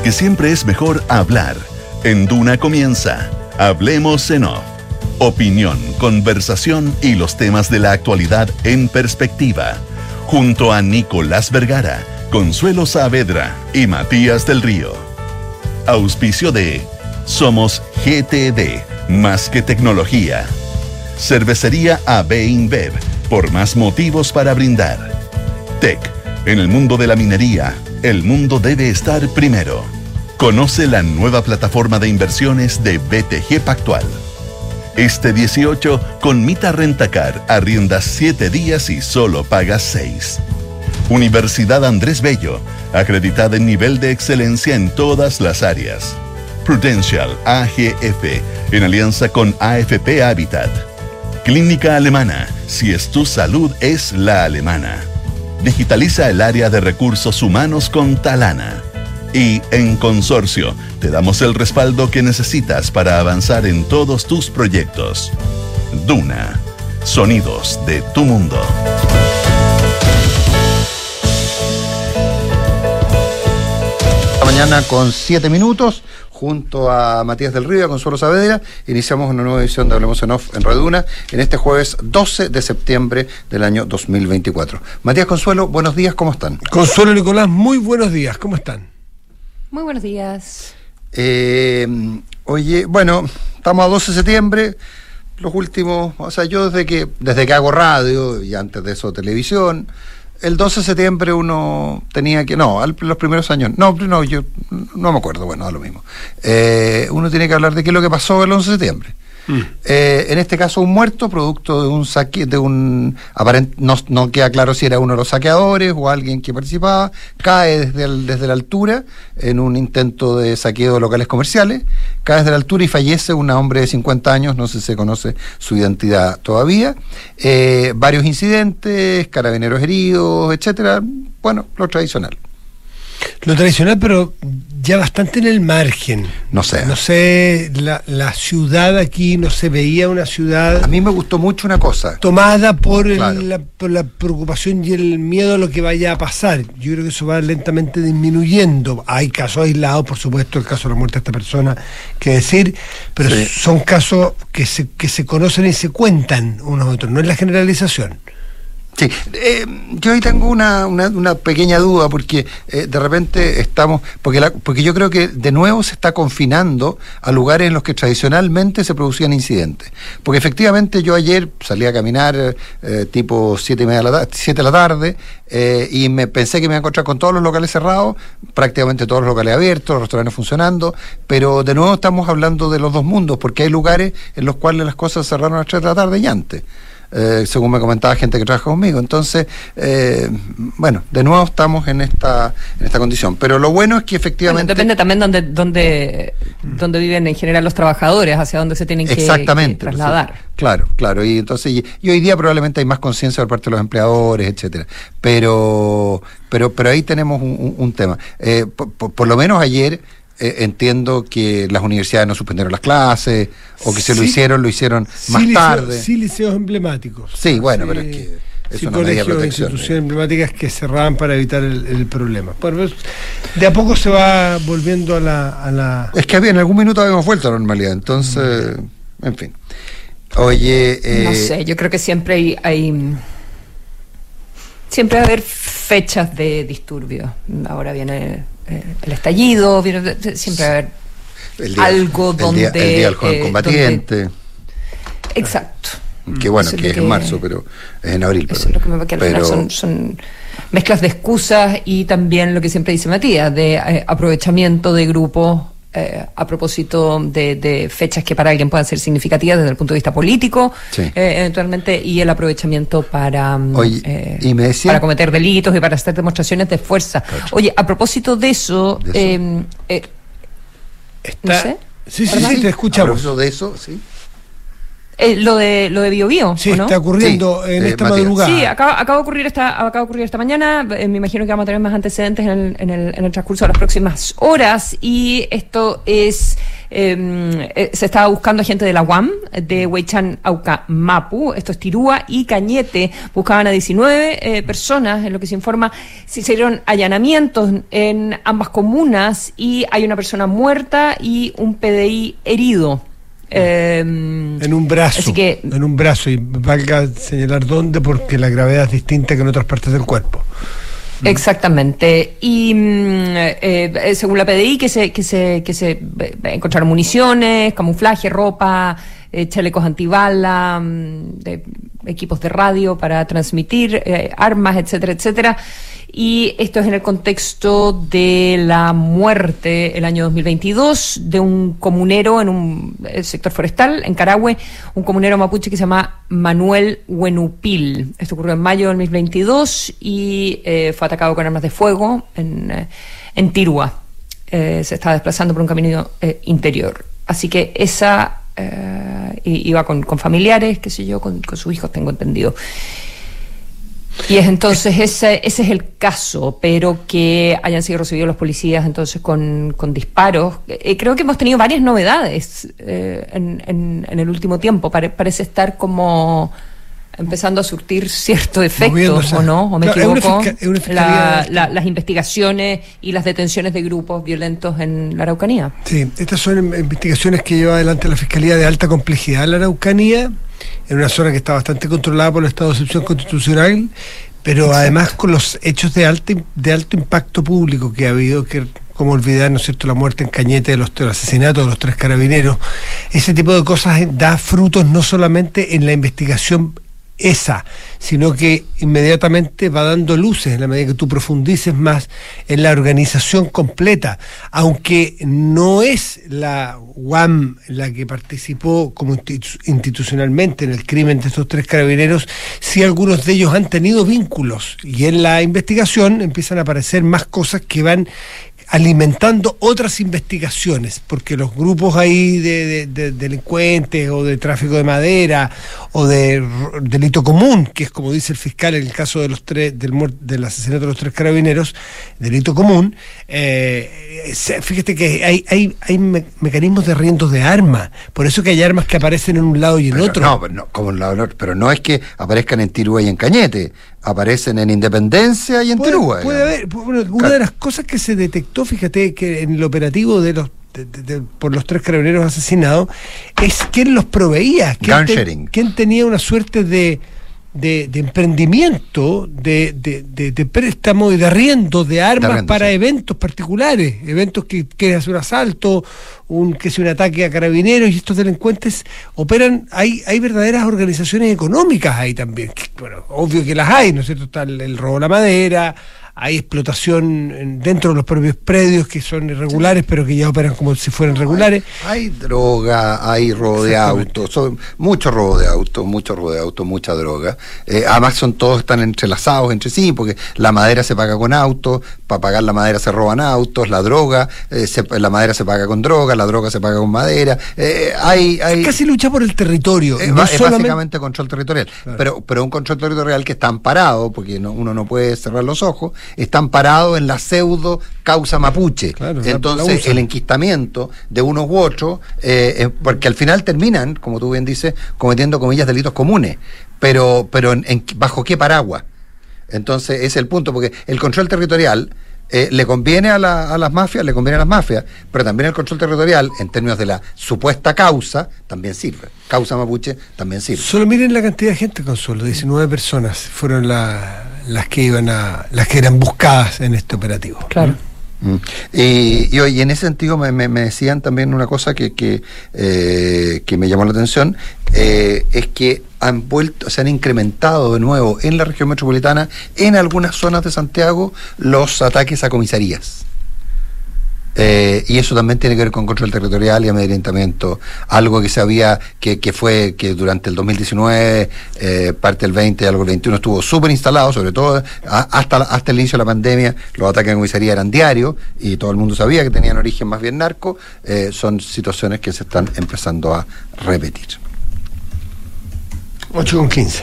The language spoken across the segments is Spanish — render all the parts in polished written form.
porque siempre es mejor hablar. En Duna comienza Hablemos en Off. Opinión, conversación y los temas de la actualidad en perspectiva. Junto a Nicolás Vergara, Consuelo Saavedra y Matías del Río. Auspicio de Somos GTD, más que tecnología. Cervecería AB InBev, por más motivos para brindar. TEC, en el mundo de la minería, el mundo debe estar primero. Conoce la nueva plataforma de inversiones de BTG Pactual. Este 18, con Mita Rentacar, arriendas 7 días y solo pagas 6. Universidad Andrés Bello, acreditada en nivel de excelencia en todas las áreas. Prudential AGF, en alianza con AFP Habitat. Clínica Alemana, si es tu salud es la alemana. Digitaliza el área de recursos humanos con Talana. Y en Consorcio, te damos el respaldo que necesitas para avanzar en todos tus proyectos. Duna, sonidos de tu mundo. Mañana con 7 minutos, junto a Matías del Río y a Consuelo Saavedra, iniciamos una nueva edición de Hablemos en Off en Radio Duna, en este jueves 12 de septiembre del año 2024. Matías, Consuelo, buenos días, ¿cómo están? Consuelo, Nicolás, muy buenos días, ¿cómo están? Muy buenos días. Oye, bueno, estamos a 12 de septiembre, los últimos, o sea, yo desde que hago radio y antes de eso televisión, el 12 de septiembre uno tenía que, los primeros años, yo no me acuerdo, bueno, da lo mismo. Uno tiene que hablar de qué es lo que pasó el 11 de septiembre. En este caso un muerto producto de un saque, no queda claro si era uno de los saqueadores o alguien que participaba, cae desde la altura en un intento de saqueo de locales comerciales, cae desde la altura y fallece un hombre de 50 años, no sé si se conoce su identidad todavía. Varios incidentes, carabineros heridos, etcétera, bueno, lo tradicional. Lo tradicional, pero ya bastante en el margen. No sé, la ciudad aquí no se veía una ciudad. A mí me gustó mucho una cosa. Tomada por Claro. por la preocupación y el miedo a lo que vaya a pasar. Yo creo que eso va lentamente disminuyendo. Hay casos aislados, por supuesto, el caso de la muerte de esta persona, que decir, pero Sí. son casos que se conocen y se cuentan unos a otros, no es la generalización. Sí, yo ahí tengo una pequeña duda porque de repente estamos, porque yo creo que de nuevo se está confinando a lugares en los que tradicionalmente se producían incidentes. Porque efectivamente yo ayer salí a caminar tipo 7 de la tarde y me pensé que me iba a encontrar con todos los locales cerrados, prácticamente todos los locales abiertos, los restaurantes funcionando, pero de nuevo estamos hablando de los dos mundos, porque hay lugares en los cuales las cosas cerraron a las 3 de la tarde y antes. Según me comentaba gente que trabaja conmigo. Entonces, bueno, de nuevo estamos en esta condición. Pero lo bueno es que efectivamente... Bueno, depende también donde viven en general los trabajadores, hacia dónde se tienen que trasladar. Sí, claro. Y entonces y hoy día probablemente hay más conciencia por parte de los empleadores, etcétera. Pero ahí tenemos un tema. Por lo menos ayer... entiendo que las universidades no suspendieron las clases o que lo hicieron más tarde. Sí, liceos emblemáticos. Sí, bueno, pero es que es una medida de protección. Instituciones emblemáticas que cerraban para evitar el problema. Bueno, de a poco se va volviendo a la... Es que en algún minuto habíamos vuelto a la normalidad, entonces, en fin. Oye... No sé, yo creo que siempre siempre va a haber fechas de disturbio. Ahora viene... el estallido, siempre va a haber algo donde... El día del joven combatiente. Exacto. Que bueno, que es en marzo, pero es en abril. Eso es lo que me parece, que al final son mezclas de excusas y también lo que siempre dice Matías, de aprovechamiento de grupos a propósito de fechas que para alguien puedan ser significativas desde el punto de vista político, sí. Eventualmente, y el aprovechamiento para y me decía, para cometer delitos y para hacer demostraciones de fuerza. Claro. Oye, a propósito de eso, no sé. Sí, te escuchamos. A propósito de eso, sí. Lo de Biobío, Sí, ¿o no? está ocurriendo en esta Matías. madrugada. Sí, acaba de ocurrir esta mañana. Me imagino que vamos a tener más antecedentes en el transcurso de las próximas horas. Y esto es se estaba buscando a gente de la UAM, de Huaychán, Auca, Mapu. Esto es Tirúa y Cañete. Buscaban a 19 personas, en lo que se informa. Se hicieron allanamientos en ambas comunas y hay una persona muerta y un PDI herido. En un brazo, así que, y valga señalar dónde, porque la gravedad es distinta que en otras partes del cuerpo. Exactamente. Y según la PDI que se encontraron municiones, camuflaje, ropa, chalecos antibala, equipos de radio para transmitir, armas, etcétera, etcétera. Y esto es en el contexto de la muerte el año 2022 de un comunero en el sector forestal, en Carahue, un comunero mapuche que se llama Manuel Huenupil. Esto ocurrió en mayo del 2022 y fue atacado con armas de fuego en Tirúa. Se estaba desplazando por un camino interior. Así que esa iba con familiares, qué sé yo, con sus hijos, tengo entendido. Y es entonces ese es el caso, pero que hayan sido recibidos los policías entonces con disparos. Creo que hemos tenido varias novedades en el último tiempo. Parece estar como empezando a surtir cierto efecto, ¿o no? ¿O me equivoco? Las investigaciones y las detenciones de grupos violentos en la Araucanía. Sí, estas son investigaciones que lleva adelante la Fiscalía de alta complejidad en la Araucanía, en una zona que está bastante controlada por el estado de excepción constitucional, pero exacto, además con los hechos de alto impacto público que ha habido, que como olvidar, ¿no es cierto?, la muerte en Cañete, el asesinato de los 3 carabineros. Ese tipo de cosas da frutos no solamente en la investigación sino que inmediatamente va dando luces en la medida que tú profundices más en la organización completa, aunque no es la UAM la que participó como institucionalmente en el crimen de estos 3 carabineros. Sí, algunos de ellos han tenido vínculos y en la investigación empiezan a aparecer más cosas que van alimentando otras investigaciones, porque los grupos ahí de delincuentes o de tráfico de madera o de delito común, que es como dice el fiscal en el caso de los 3 del asesinato de los 3 carabineros, delito común, fíjate que hay mecanismos de arriendos de armas, por eso que hay armas que aparecen en un lado y en otro. No, como en lado, pero no es que aparezcan en Tirúa y en Cañete, aparecen en Independencia y en Tirúa. Puede haber, una de las cosas que se detectó, fíjate, que en el operativo por los 3 carabineros asesinados, es quién los proveía, quién tenía una suerte de emprendimiento, de préstamo y de arriendo de armas para eventos particulares, eventos que hacer un asalto, un ataque a carabineros, y estos delincuentes operan. Hay verdaderas organizaciones económicas ahí también, bueno, obvio que las hay, ¿no es cierto? Está el robo de la madera, hay explotación dentro de los propios predios que son irregulares, pero que ya operan como si fueran regulares. Hay droga, hay robo de autos, mucho robo de autos, mucha droga. Además todos están entrelazados entre sí, porque la madera se paga con autos, para pagar la madera se roban autos, la droga, la madera se paga con droga, la droga se paga con madera. Hay casi lucha por el territorio. Es básicamente control territorial, claro. pero un control territorial que está amparado, porque uno no puede cerrar los ojos, está amparado en la pseudo causa mapuche. Claro, entonces el enquistamiento de unos u otros, porque al final terminan, como tú bien dices, cometiendo, comillas, delitos comunes, pero ¿bajo qué paraguas? Entonces ese es el punto, porque el control territorial le conviene a las mafias, pero también el control territorial, en términos de la supuesta causa, también sirve. Causa mapuche también sirve. Solo miren la cantidad de gente, Consuelo, 19 personas fueron las que eran buscadas en este operativo. Claro. Y en ese sentido me decían también una cosa que me llamó la atención, es que se han incrementado de nuevo en la región metropolitana, en algunas zonas de Santiago, los ataques a comisarías. Y eso también tiene que ver con control territorial y amedrentamiento, algo que sabía que durante el 2019, parte del 20 y algo del 21 estuvo súper instalado, sobre todo hasta el inicio de la pandemia. Los ataques a comisaría eran diarios y todo el mundo sabía que tenían origen más bien narco. Son situaciones que se están empezando a repetir. 8:15.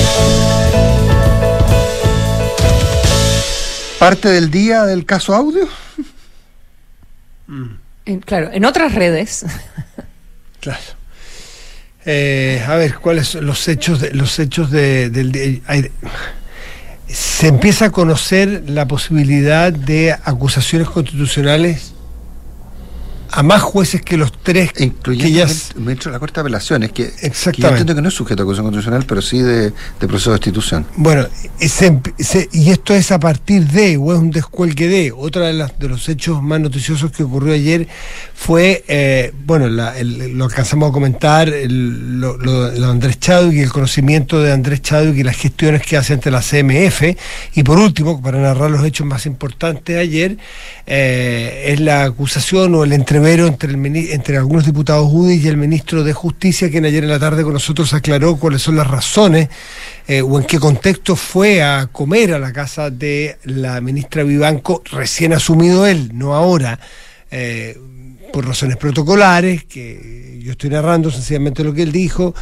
Parte del día del caso Audio. Claro, en otras redes. Claro. A ver, ¿cuáles son los hechos del día? Se empieza a conocer la posibilidad de acusaciones constitucionales a más jueces que los tres, incluyendo que ya el ministro de la Corte de Apelaciones, que exactamente, yo entiendo que no es sujeto a acusación constitucional, pero sí de proceso de destitución. Bueno, y esto es a partir de, o es un descuelgue de, otra de los hechos más noticiosos que ocurrió ayer fue, lo alcanzamos a comentar, lo de Andrés Chadwick y el conocimiento de Andrés Chadwick y las gestiones que hace ante la CMF, y por último, para narrar los hechos más importantes de ayer, es la acusación o el entrevero entre algunos diputados UDI y el ministro de Justicia, quien ayer en la tarde con nosotros aclaró cuáles son las razones o en qué contexto fue a comer a la casa de la ministra Vivanco, recién asumido él, no ahora, por razones protocolares, que yo estoy narrando sencillamente lo que él dijo,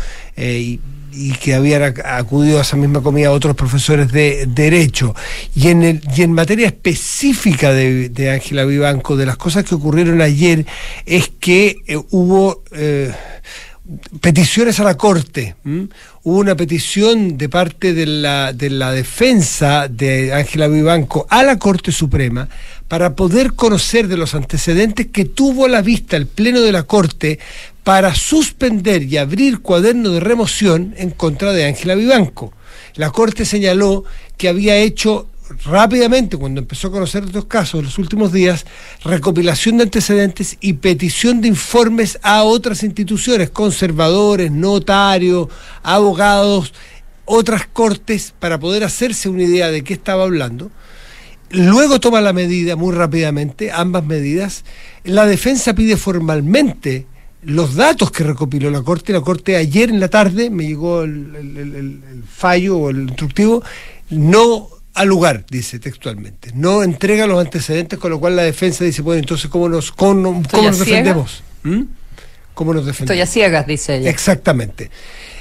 y que habían acudido a esa misma comida otros profesores de Derecho. Y en materia específica de Ángela Vivanco, de las cosas que ocurrieron ayer, es que hubo peticiones a la Corte. Hubo una petición de parte de la defensa de Ángela Vivanco a la Corte Suprema para poder conocer de los antecedentes que tuvo a la vista el Pleno de la Corte para suspender y abrir cuaderno de remoción en contra de Ángela Vivanco. La Corte señaló que había hecho rápidamente, cuando empezó a conocer estos casos en los últimos días, recopilación de antecedentes y petición de informes a otras instituciones, conservadores, notarios, abogados, otras cortes, para poder hacerse una idea de qué estaba hablando. Luego toma la medida muy rápidamente, ambas medidas. La defensa pide formalmente los datos que recopiló la Corte. La Corte ayer en la tarde, me llegó el fallo o el instructivo, no al lugar, dice textualmente, no entrega los antecedentes, con lo cual la defensa dice, bueno, entonces ¿cómo nos defendemos? ¿Cómo nos defendemos? Estoy a ciegas, dice ella. Exactamente.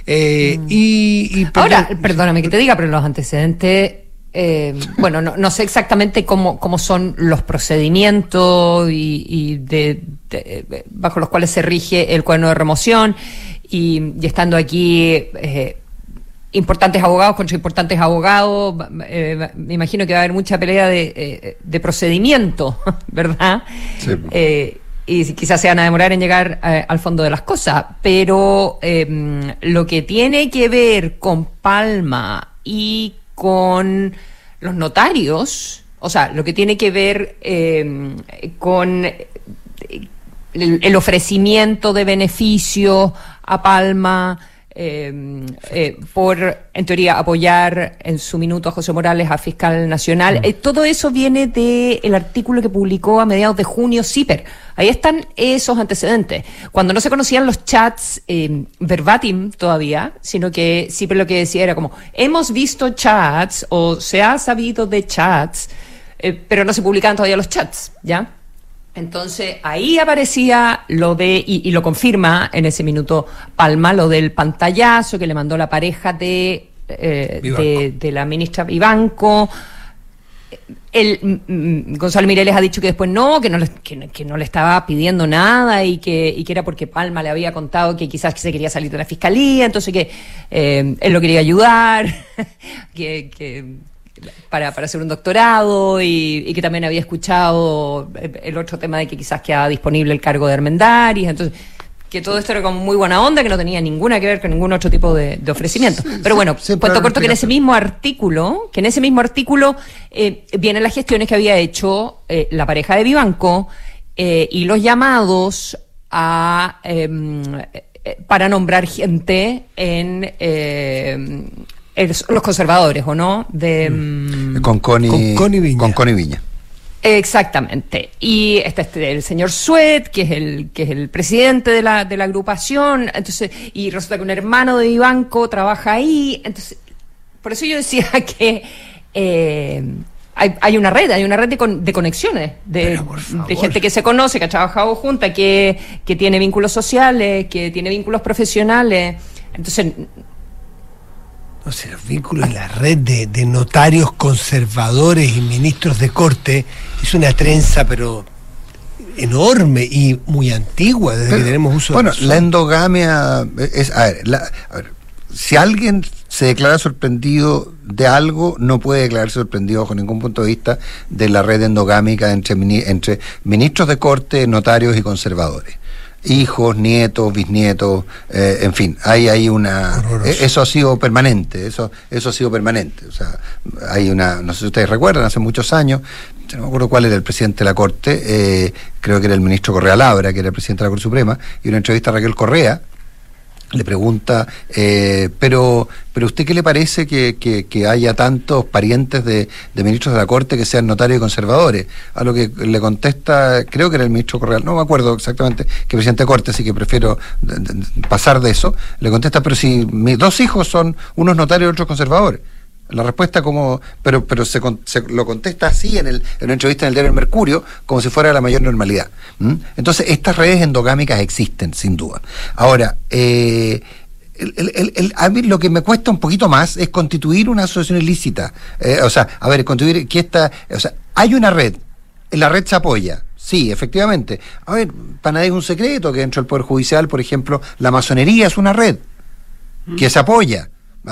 Ahora, perdóname que te diga, pero los antecedentes, no sé exactamente cómo son los procedimientos y bajo los cuales se rige el cuaderno de remoción, y estando aquí importantes abogados contra importantes abogados, me imagino que va a haber mucha pelea de procedimiento, ¿verdad? Sí. Y quizás se van a demorar en llegar al fondo de las cosas, pero lo que tiene que ver con Palma y con los notarios, o sea, lo que tiene que ver con el ofrecimiento de beneficio a Palma, por, en teoría, apoyar en su minuto a José Morales, a fiscal nacional. Todo eso viene del artículo que publicó a mediados de junio CIPER. Ahí están esos antecedentes. Cuando no se conocían los chats verbatim todavía, sino que CIPER lo que decía era como, hemos visto chats, o se ha sabido de chats, pero no se publicaban todavía los chats, ¿ya? Entonces ahí aparecía lo de, y lo confirma en ese minuto Palma, lo del pantallazo que le mandó la pareja de la ministra Vivanco. Gonzalo Mireles ha dicho que después que no le estaba pidiendo nada y que era porque Palma le había contado que quizás se quería salir de la fiscalía, entonces que él lo quería ayudar, para hacer un doctorado, y que también había escuchado el otro tema de que quizás quedaba disponible el cargo de Armendáriz, entonces que todo esto era como muy buena onda, que no tenía ninguna que ver con ningún otro tipo de ofrecimiento. Pero bueno, cuento corto que en ese mismo artículo vienen las gestiones que había hecho la pareja de Vivanco y los llamados para nombrar gente en los conservadores, ¿o no? Con Connie Viña. Exactamente. Y el señor Suet, que es el presidente de la agrupación, entonces, y resulta que un hermano de Vivanco trabaja ahí, entonces, por eso yo decía que hay una red de conexiones, de gente que se conoce, que ha trabajado junta, que tiene vínculos sociales, que tiene vínculos profesionales. Entonces, No sé, los vínculos en la red de notarios conservadores y ministros de corte es una trenza, pero enorme y muy antigua, desde que tenemos uso bueno, de razón. la endogamia es, a ver, si alguien se declara sorprendido de algo, no puede declararse sorprendido bajo ningún punto de vista de la red endogámica entre ministros de corte, notarios y conservadores. Hijos, nietos, bisnietos, en fin, hay una... Eso ha sido permanente, eso ha sido permanente. O sea, hay una... No sé si ustedes recuerdan, hace muchos años, no me acuerdo cuál era el presidente de la Corte, creo que era el ministro Correa Labra, que era el presidente de la Corte Suprema, y una entrevista a Raquel Correa, le pregunta, pero ¿usted qué le parece que haya tantos parientes de ministros de la Corte que sean notarios y conservadores? A lo que le contesta, creo que era el ministro Correa, no me acuerdo exactamente qué presidente de Corte, así que prefiero pasar de eso. Le contesta, pero si mis dos hijos son unos notarios y otros conservadores. La respuesta pero se lo contesta así en una entrevista en el diario El Mercurio, como si fuera la mayor normalidad. Entonces, estas redes endogámicas existen, sin duda. Ahora, a mí lo que me cuesta un poquito más es constituir una asociación ilícita. Constituir hay una red, la red se apoya. Sí, efectivamente. A ver, para nadie es un secreto que dentro del Poder Judicial, por ejemplo, la masonería es una red que se apoya.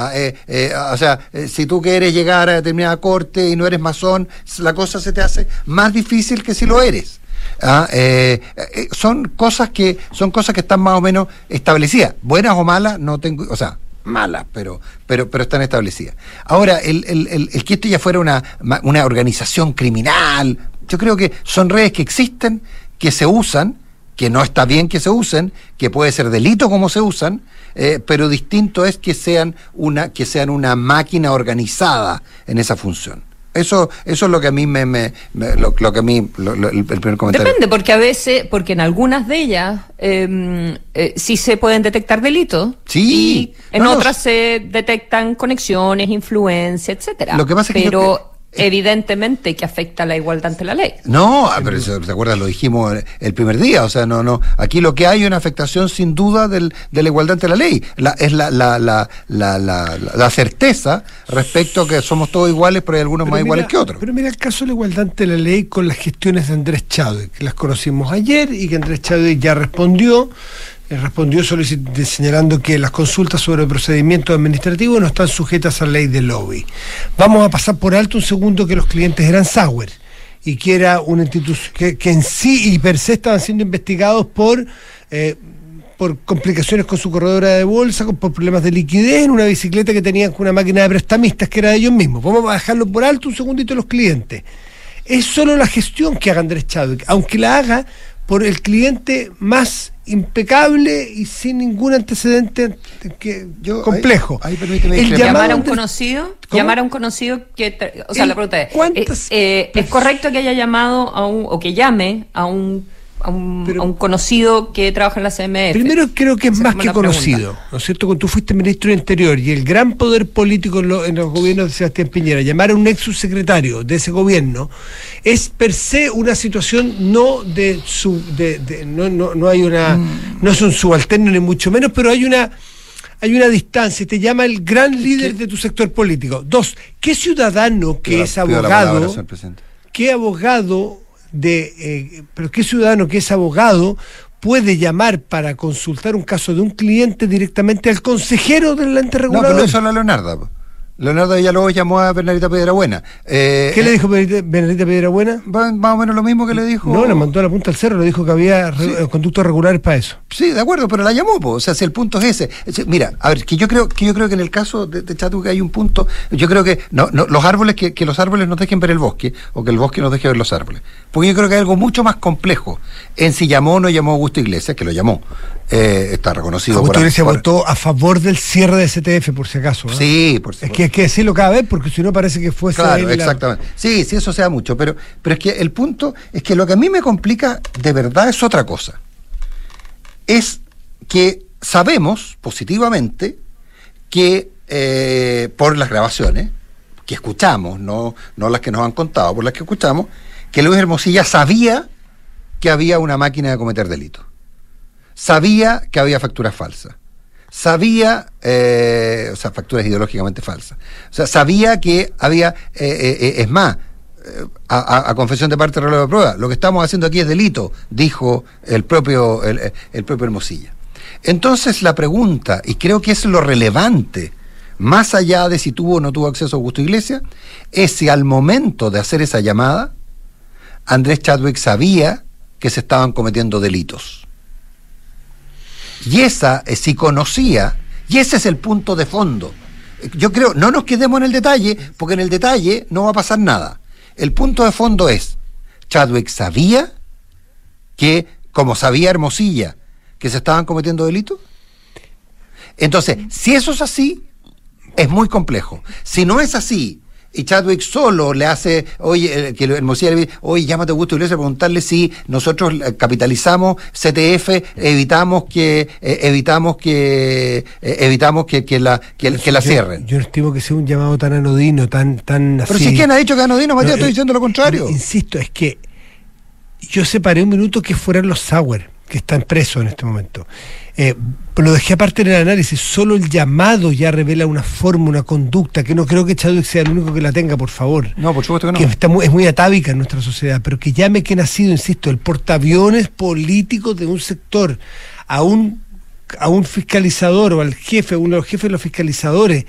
Si tú quieres llegar a determinada corte y no eres masón, la cosa se te hace más difícil que si lo eres. Son cosas que están más o menos establecidas, buenas o malas, no tengo, o sea, malas, pero están establecidas. Ahora, el que esto ya fuera una organización criminal, yo creo que son redes que existen, que se usan, que no está bien que se usen, que puede ser delito como se usan, pero distinto es que sean una máquina organizada en esa función. Eso es lo que a mí el primer comentario. Depende, porque en algunas de ellas sí se pueden detectar delitos, sí, y en otras se detectan conexiones, influencia, etcétera. Lo que pasa es que evidentemente que afecta a la igualdad ante la ley. No, pero ¿te acuerdas? Lo dijimos el primer día, o sea, no. Aquí lo que hay es una afectación sin duda de la igualdad ante la ley. Es la certeza respecto a que somos todos iguales, pero hay algunos más iguales que otros. Pero mira el caso de la igualdad ante la ley con las gestiones de Andrés Chadwick, que las conocimos ayer y que Andrés Chadwick ya respondió señalando que las consultas sobre procedimientos administrativos no están sujetas a la ley de lobby. Vamos a pasar por alto un segundo que los clientes eran Sauer y que era una institución que en sí y per se estaban siendo investigados por complicaciones con su corredora de bolsa, por problemas de liquidez en una bicicleta que tenían con una máquina de prestamistas que era de ellos mismos. Vamos a dejarlo por alto un segundito los clientes. Es solo la gestión que haga Andrés Chadwick, aunque la haga por el cliente más impecable y sin ningún antecedente complejo. Llamar a un conocido, que la pregunta es correcto que haya llamado o que llame a un conocido que trabaja en la CMF. Primero creo que es más que conocido, ¿no es cierto? Cuando tú fuiste ministro del Interior y el gran poder político en los gobiernos de Sebastián Piñera, llamar a un ex subsecretario de ese gobierno es per se una situación no es un subalterno ni mucho menos, pero hay una distancia, te llama el gran líder de tu sector político. Dos, ¿qué ciudadano que es abogado, pero qué ciudadano que es abogado puede llamar para consultar un caso de un cliente directamente al consejero del ente regulador? No, pero eso es la Leonardo. Leonardo Villalobos llamó a Bernardita Piedrabuena. ¿Qué le dijo Bernardita Piedrabuena? Más o menos lo mismo que le dijo. No, la mandó a la punta del cerro, le dijo que había conductos regulares para eso. Sí, de acuerdo, pero la llamó, o sea, si el punto es ese. Mira, a ver, que yo creo que en el caso de Chadwick hay un punto, yo creo que los árboles, que los árboles nos dejen ver el bosque, o que el bosque nos deje ver los árboles. Porque yo creo que hay algo mucho más complejo en si llamó o no llamó Augusto Iglesias, que lo llamó. Está reconocido. Augusto Iglesias votó a favor del cierre de STF, por si acaso. Sí, por si acaso. Es que decirlo cada vez, porque si no parece que fuese... Claro, exactamente. Sí, eso sea mucho, pero es que el punto es que lo que a mí me complica de verdad es otra cosa. Es que sabemos positivamente que por las grabaciones que escuchamos, no las que nos han contado, por las que escuchamos, que Luis Hermosilla sabía que había una máquina de cometer delitos. Sabía que había facturas falsas. sabía, o sea, facturas ideológicamente falsas. O sea, sabía que había, es más, a confesión de parte, relevo de prueba, lo que estamos haciendo aquí es delito, dijo el propio Hermosilla. Entonces la pregunta, y creo que es lo relevante, más allá de si tuvo o no tuvo acceso a Augusto Iglesias, es si al momento de hacer esa llamada, Andrés Chadwick sabía que se estaban cometiendo delitos. Y esa, si conocía, y ese es el punto de fondo. Yo creo, no nos quedemos en el detalle, porque en el detalle no va a pasar nada. El punto de fondo es, Chadwick sabía que, como sabía Hermosilla, que se estaban cometiendo delitos. Entonces, si eso es así, es muy complejo. Si no es así, y Chadwick solo le hace, oye, que Hermosilla le dice, oye, llámate a Augusto Iglesias a preguntarle si nosotros capitalizamos CTF, evitamos que la cierren. Yo no estimo que sea un llamado tan anodino, tan así. Pero si quién ha dicho que es anodino, Matías, estoy diciendo lo contrario. Insisto, es que yo separé un minuto que fueran los Sauer, que están presos en este momento. Lo dejé aparte en el análisis. Solo el llamado ya revela una forma, una conducta, que no creo que Chadwick sea el único que la tenga, por favor. No, por supuesto que no. Es muy atávica en nuestra sociedad, pero que llame quien ha sido, insisto, el portaaviones político de un sector, a un fiscalizador o al jefe, uno de los jefes de los fiscalizadores,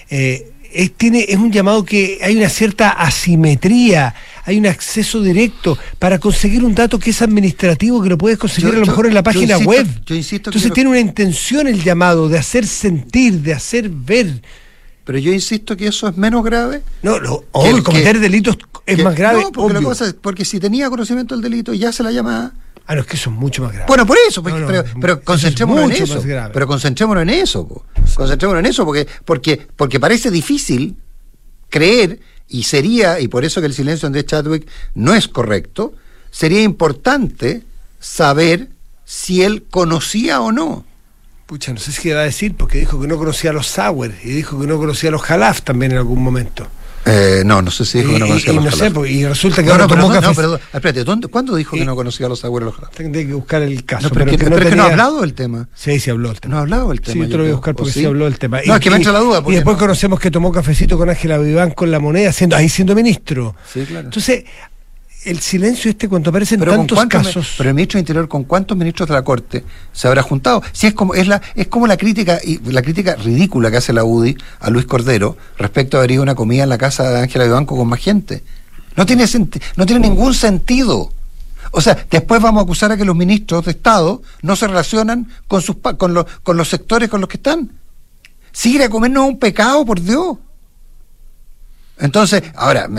es un llamado que hay una cierta asimetría, hay un acceso directo para conseguir un dato que es administrativo, que lo puedes conseguir a lo mejor en la página web. Entonces tiene una intención el llamado de hacer sentir, de hacer ver. Pero yo insisto que eso es menos grave. Cometer delitos es más grave. No, porque la cosa es, porque si tenía conocimiento del delito y ya se la llamaba. No, es que eso es mucho más grave. Bueno, por eso, pero concentrémonos en eso. Pero concentrémonos en eso, concentrémonos en eso, porque parece difícil creer, y por eso que el silencio de Andrés Chadwick no es correcto, sería importante saber si él conocía o no. Pucha, no sé si va a decir, porque dijo que no conocía a los Sauer y dijo que no conocía a los Jalaf también en algún momento. No sé si dijo que no conocía a los Jalaf. No sé, y resulta que ahora tomó café. Perdón, espérate, ¿cuándo dijo que no conocía a los Sauer y los Jalaf? Tendré que buscar el caso. Pero es que no ha hablado del tema. Sí habló del tema. No ha hablado del tema. Sí, yo te lo voy a buscar porque sí habló del tema. No, es que me entra la duda. Y después conocemos que tomó cafecito con Ángela Viván con La Moneda, siendo ministro. Sí, claro. Entonces, el silencio cuando aparecen tantos casos. Pero el ministro de Interior, ¿con cuántos ministros de la Corte se habrá juntado? Si es como la crítica ridícula que hace la UDI a Luis Cordero respecto a haber ido a una comida en la casa de Ángela Vivanco con más gente. No tiene ningún sentido. O sea, después vamos a acusar a que los ministros de Estado no se relacionan con los sectores con los que están. Si ir a comer no es un pecado, por Dios. Entonces, ahora,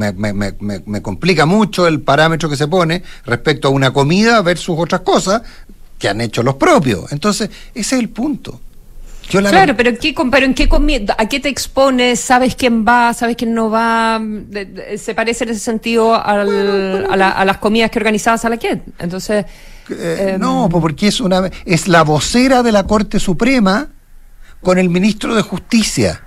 me complica mucho el parámetro que se pone respecto a una comida versus otras cosas que han hecho los propios. Entonces, ese es el punto. Claro, pero ¿en qué comida? ¿A qué te expones? ¿Sabes quién va? ¿Sabes quién no va? ¿Se parece en ese sentido a las comidas que organizabas a la que? Entonces... no, porque es la vocera de la Corte Suprema con el ministro de Justicia.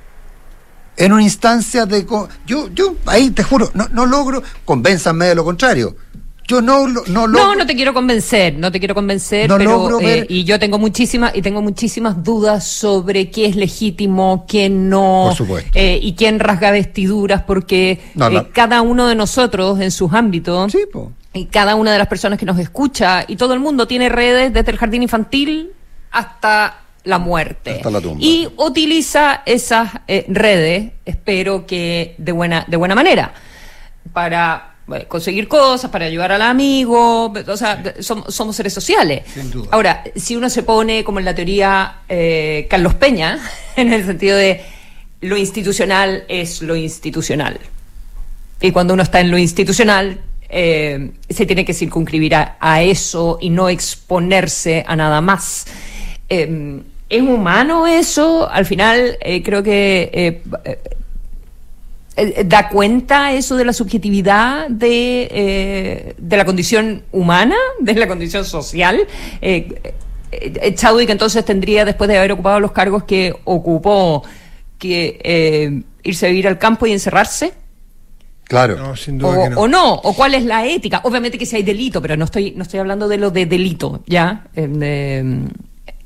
En una instancia de... Yo ahí te juro, no logro, convénzanme de lo contrario. Yo no logro... No te quiero convencer, pero y yo tengo muchísimas dudas sobre qué es legítimo, qué no, por supuesto. Y quién rasga vestiduras, porque cada uno de nosotros en sus ámbitos, sí, y cada una de las personas que nos escucha, y todo el mundo tiene redes desde el jardín infantil hasta la muerte, hasta la tumba, y utiliza esas redes, espero que de buena manera, para conseguir cosas, para ayudar al amigo, o sea, somos seres sociales. Sin duda. Ahora, si uno se pone como en la teoría Carlos Peña, en el sentido de lo institucional es lo institucional, y cuando uno está en lo institucional se tiene que circunscribir a eso y no exponerse a nada más. ¿Es humano eso? Al final creo que da cuenta eso de la subjetividad de la condición humana, de la condición social. Chadwick entonces tendría, después de haber ocupado los cargos que ocupó, que irse a vivir al campo y encerrarse. Claro. No, sin duda que no. O no, o cuál es la ética. Obviamente que si hay delito, pero no estoy hablando de lo de delito, ¿ya?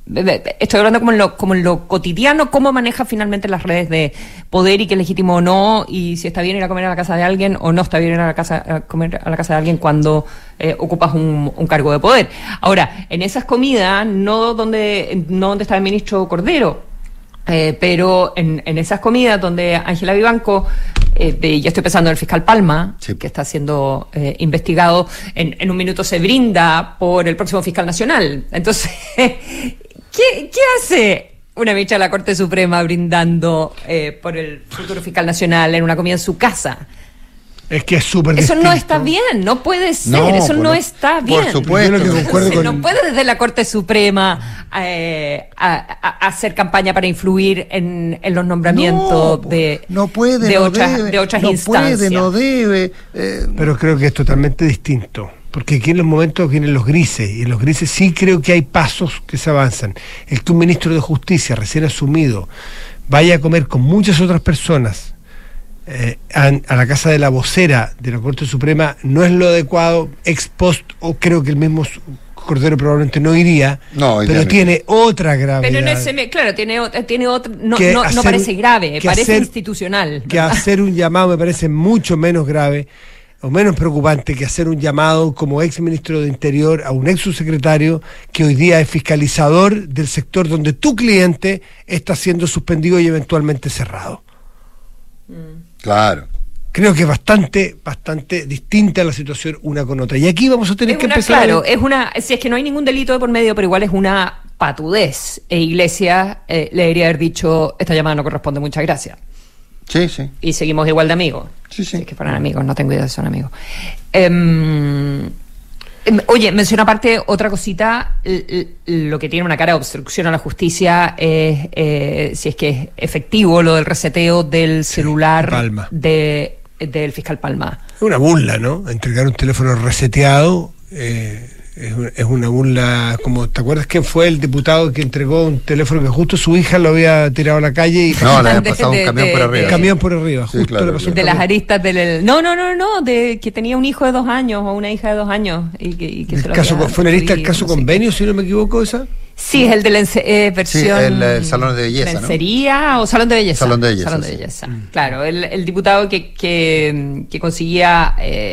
estoy hablando como en lo cotidiano, cómo maneja finalmente las redes de poder y qué es legítimo o no, y si está bien ir a comer a la casa de alguien o no está bien ir a comer a la casa de alguien cuando ocupas un cargo de poder. Ahora, en esas comidas, no donde está el ministro Cordero, pero en esas comidas donde Ángela Vivanco, yo estoy pensando en el fiscal Palma, sí, que está siendo investigado, en un minuto se brinda por el próximo fiscal nacional. Entonces, ¿qué hace una ministra de la Corte Suprema brindando por el futuro fiscal nacional en una comida en su casa? Es que es súper Eso distinto. no está bien, no puede ser, eso no está bien. Por supuesto. Entonces, no puede desde la Corte Suprema hacer campaña para influir en los nombramientos de otras instancias. No debe. Pero creo que es totalmente distinto. Porque aquí en los momentos vienen los grises, y en los grises sí creo que hay pasos que se avanzan. El que un ministro de Justicia recién asumido vaya a comer con muchas otras personas a la casa de la vocera de la Corte Suprema no es lo adecuado ex post, o creo que el mismo Cordero probablemente no iría, pero tiene otra gravedad. Pero claro, tiene otra, no parece grave, parece institucional. Que hacer un llamado me parece mucho menos grave o menos preocupante que hacer un llamado como ex ministro de Interior a un ex subsecretario que hoy día es fiscalizador del sector donde tu cliente está siendo suspendido y eventualmente cerrado. Claro. Creo que es bastante distinta la situación una con otra. Y aquí vamos a tener que empezar. Claro, si es que no hay ningún delito de por medio, pero igual es una patudez. Iglesias le debería haber dicho: esta llamada no corresponde, muchas gracias. Sí, sí. Y seguimos igual de amigos. Sí. Si es que fueran amigos, no tengo idea si son amigos. Oye, menciono aparte otra cosita, lo que tiene una cara de obstrucción a la justicia es si es que es efectivo lo del reseteo del celular del fiscal Palma. Es una burla, ¿no? Entregar un teléfono reseteado es una burla. Como, ¿te acuerdas quién fue el diputado que entregó un teléfono que justo su hija lo había tirado a la calle y le había pasado un camión por arriba? Un camión por arriba, sí, justo claro, le pasó de las aristas del... No, de que tenía un hijo de 2 años o una hija de 2 años y que se lo había... ¿Fue una lista del caso Convenio, si no me equivoco, esa? Sí, es el de la versión... Sí, el salón de belleza, ¿lencería o salón de belleza? Salón de belleza. Sí. Claro, el diputado que conseguía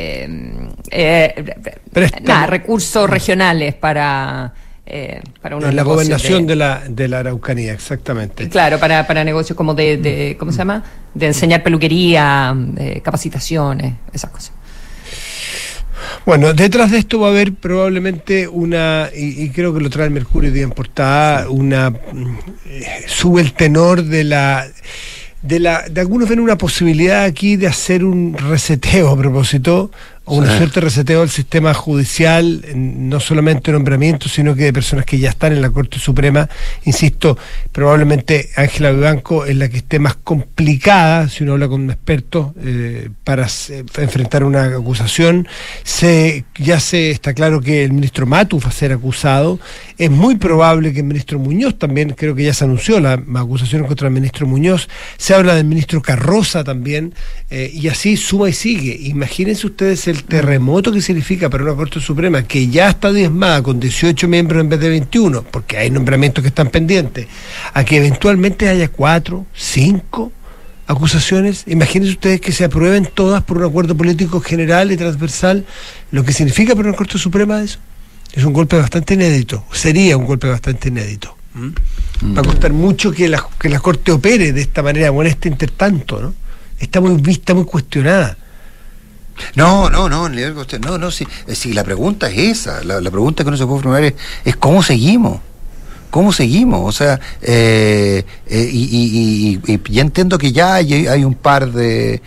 recursos regionales para una la gobernación de la Araucanía, exactamente. Claro, para negocios como de ¿cómo se llama? De enseñar peluquería, capacitaciones, esas cosas. Bueno, detrás de esto va a haber probablemente y creo que lo trae el Mercurio día en portada, sube el tenor de algunos ven una posibilidad aquí de hacer un reseteo a propósito, o una suerte de reseteo del sistema judicial, no solamente nombramientos, sino que de personas que ya están en la Corte Suprema. Insisto, probablemente Ángela Vivanco es la que esté más complicada, si uno habla con un experto, para enfrentar una acusación. Está claro que el ministro Matus va a ser acusado. Es muy probable que el ministro Muñoz también, creo que ya se anunció la acusación contra el ministro Muñoz. Se habla del ministro Carroza también, y así suma y sigue. Imagínense ustedes el terremoto que significa para una Corte Suprema que ya está diezmada con 18 miembros en vez de 21, porque hay nombramientos que están pendientes, a que eventualmente haya 4, 5 acusaciones. Imagínense ustedes que se aprueben todas por un acuerdo político general y transversal, lo que significa para una Corte Suprema eso. Es un golpe bastante inédito, sería un golpe bastante inédito. Va a costar mucho que la Corte opere de esta manera, con este intertanto, ¿no? Está muy vista, muy cuestionada. No, sí, la pregunta es esa, la pregunta que no se puede formular es ¿cómo seguimos? O sea, y ya entiendo que ya hay un par de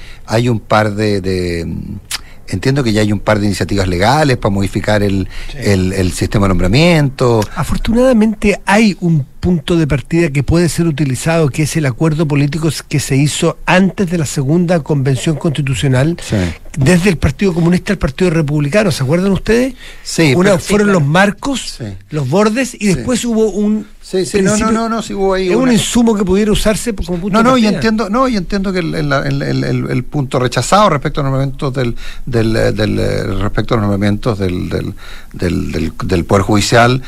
entiendo que ya hay un par de iniciativas legales para modificar el sistema de nombramiento. Afortunadamente hay un punto de partida que puede ser utilizado, que es el acuerdo político que se hizo antes de la segunda convención constitucional, desde el Partido Comunista al Partido Republicano. ¿Se acuerdan ustedes? Sí. Fueron los marcos, los bordes, y después hubo Sí, sí hubo ahí. Es un insumo que pudiera usarse como punto de partida. Y entiendo que el punto rechazado respecto a los nombramientos del Poder Judicial,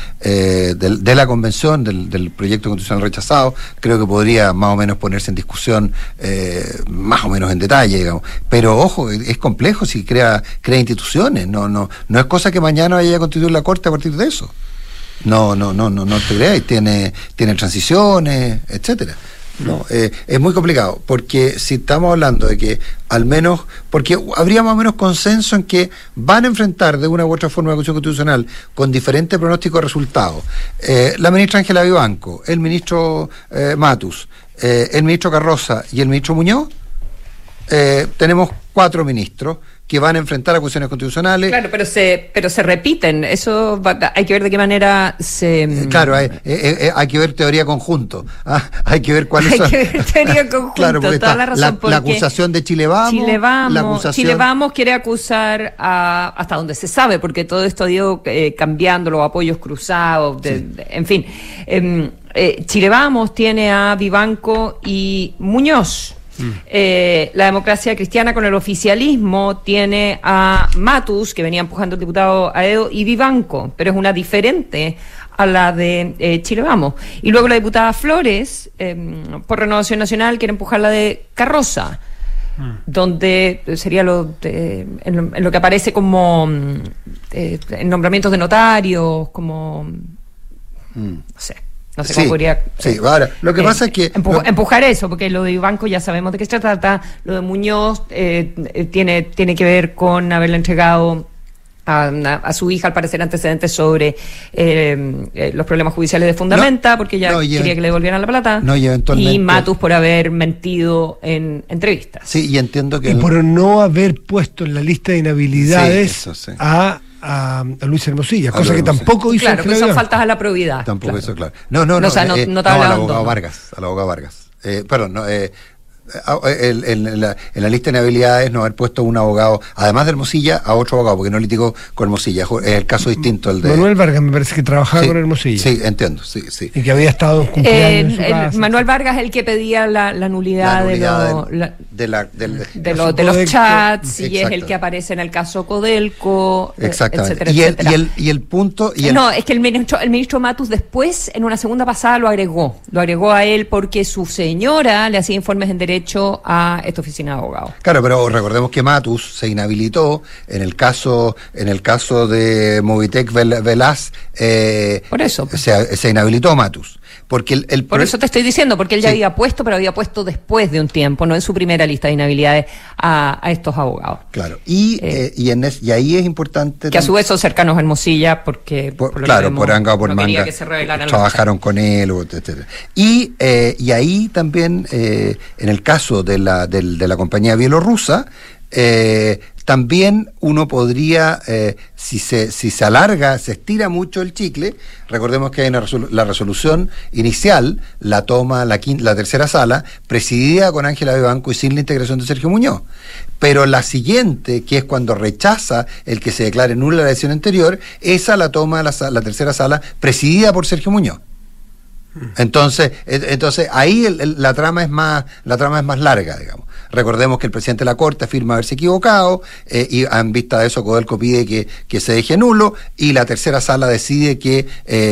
de la Convención, del proyecto constitucional rechazado, creo que podría más o menos ponerse en discusión más o menos en detalle, digamos. Pero ojo, es complejo si crea instituciones, no es cosa que mañana vaya a constituir la Corte a partir de eso. No te creáis, tiene transiciones, etcétera. No, es muy complicado, porque si estamos hablando de que al menos, porque habría más o menos consenso en que van a enfrentar de una u otra forma la Constitución Constitucional con diferentes pronósticos de resultados. La ministra Ángela Vivanco, el ministro Matus, el ministro Carroza y el ministro Muñoz, tenemos 4 ministros que van a enfrentar acusaciones constitucionales. Claro, pero se repiten. Eso hay que ver de qué manera se... Claro, hay que ver teoría conjunto. Hay que ver cuáles son... Hay que ver teoría conjunto, claro, porque toda la razón. La acusación de Chile Vamos. Chile Vamos quiere acusar hasta donde se sabe, porque todo esto ha ido cambiando, los apoyos cruzados, en fin. Chile Vamos tiene a Vivanco y Muñoz. La Democracia Cristiana con el oficialismo tiene a Matus, que venía empujando el diputado Aedo, y Vivanco, pero es una diferente a la de Chile Vamos. Y luego la diputada Flores, por Renovación Nacional, quiere empujar la de Carroza, donde sería en lo que aparece como en nombramientos de notarios, como no sé cómo podría... Sí, ahora, lo que pasa es que... Empujar eso, porque lo de Vivanco ya sabemos de qué se trata, lo de Muñoz tiene que ver con haberle entregado a su hija, al parecer, antecedentes sobre los problemas judiciales de Fundamenta, porque ella quería que le devolvieran la plata, y Matus por haber mentido en entrevistas. Sí, y entiendo que... Y por no haber puesto en la lista de inhabilidades a Luis Hermosilla, cosa que tampoco hizo. Claro, que son faltas a la probidad. Tampoco claro. Eso, claro. No, al abogado Vargas. En la lista de inhabilidades no haber puesto un abogado, además de Hermosilla, a otro abogado, porque no litigó con Hermosilla. Es el caso distinto el de... Manuel Vargas me parece que trabajaba con Hermosilla. Sí, entiendo, sí. Y que había estado cumpleaños en su casa. Manuel Vargas es el que pedía la nulidad de los chats, y es el que aparece en el caso Codelco, exactamente. etcétera. Y el punto... No, es que el ministro Matus después, en una segunda pasada, lo agregó a él porque su señora le hacía informes en derecho a esta oficina de abogados. Claro, pero recordemos que Matus se inhabilitó en el caso de Movitec Velaz. Por eso. Se inhabilitó Matus. Porque por eso te estoy diciendo, porque él ya había puesto, pero había puesto después de un tiempo, no en su primera lista de inhabilidades, a estos abogados. Claro, y ahí es importante... Que a su vez son cercanos a Hermosilla, porque... por Anga o por Manga, que se revelaran trabajaron con él, etc. Y ahí también, en el caso de la compañía bielorrusa, también uno podría, si se alarga, se estira mucho el chicle, recordemos que hay la resolución inicial, la toma la tercera sala, presidida con Ángela Vivanco y sin la integración de Sergio Muñoz. Pero la siguiente, que es cuando rechaza el que se declare nula la elección anterior, esa la toma la tercera sala, presidida por Sergio Muñoz. Entonces ahí la trama es más larga, digamos. Recordemos que el presidente de la Corte afirma haberse equivocado, y en vista de eso Codelco pide que se deje nulo, y la tercera sala decide que